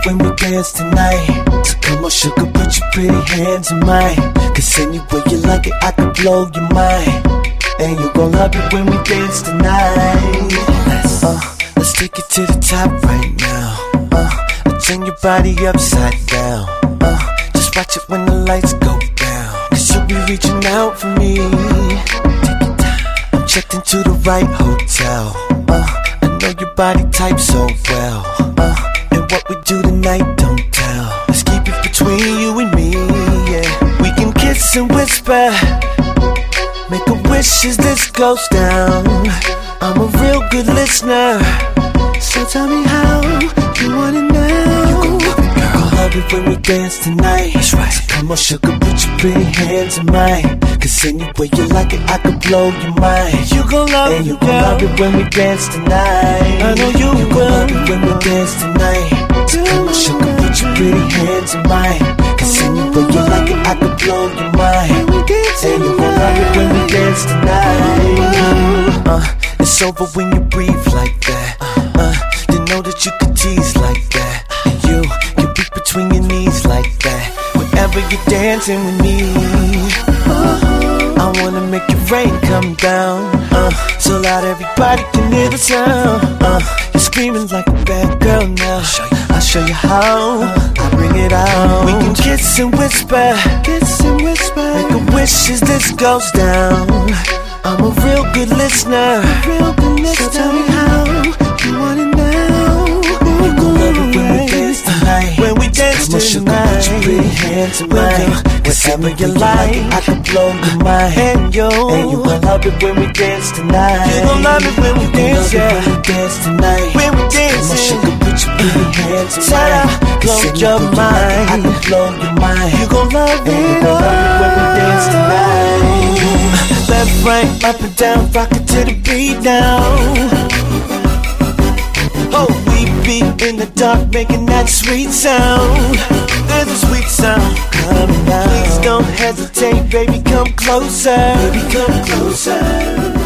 when we dance tonight. So come on, sugar, put your pretty hands in mine. Cause any way you like it, I could blow your mind. And you gon' love it when we dance tonight. Let's take it to the top right now. Turn your body upside down. Just watch it when the lights go down. Cause you'll be reaching out for me. Take your time. I'm checked into the right hotel. I know your body type so well. And what we do tonight, don't tell. Let's keep it between you and me, yeah. We can kiss and whisper, make a wish as this goes down. I'm a real good listener, so tell me how you want it now. You gon' love it, girl. Love it when we dance tonight. That's right. So come on, sugar, put your pretty hands in mine. Cause any way you like it, I could blow your mind. You gon' love it, you gon' love it when we dance tonight. I know you will. Love it when we dance tonight. So come on, sugar, put your pretty hands in mine. Cause any way you like it, I could blow your mind. And you gon' love it when we dance tonight. It's over when you breathe like that. Then know that you could tease like that. And you can beat between your knees like that. Whenever you're dancing with me, I wanna make your rain come down, so loud everybody can hear the sound. You're screaming like a bad girl now. I'll show you how, I bring it out. We can kiss and whisper, make a wish as this goes down. I'm a real good listener, so tell me how you want it now. You gon' love it when we dance tonight. When we dance tonight, put your pretty hands in mine. Whatever you like, I can blow your mind. And you gon' love it when we dance tonight. You gon' love it when we dance, yeah. When we dance tonight. When we dance, come on, sugar, put your pretty hands in mine. Blow your mind, I can blow your mind. You gon' love it, you gon' love it when we dance tonight. Left, right, up and down, rock it to the beat now. Oh, we be in the dark, making that sweet sound. There's a sweet sound coming out. Please don't hesitate, baby, come closer. Baby, come closer.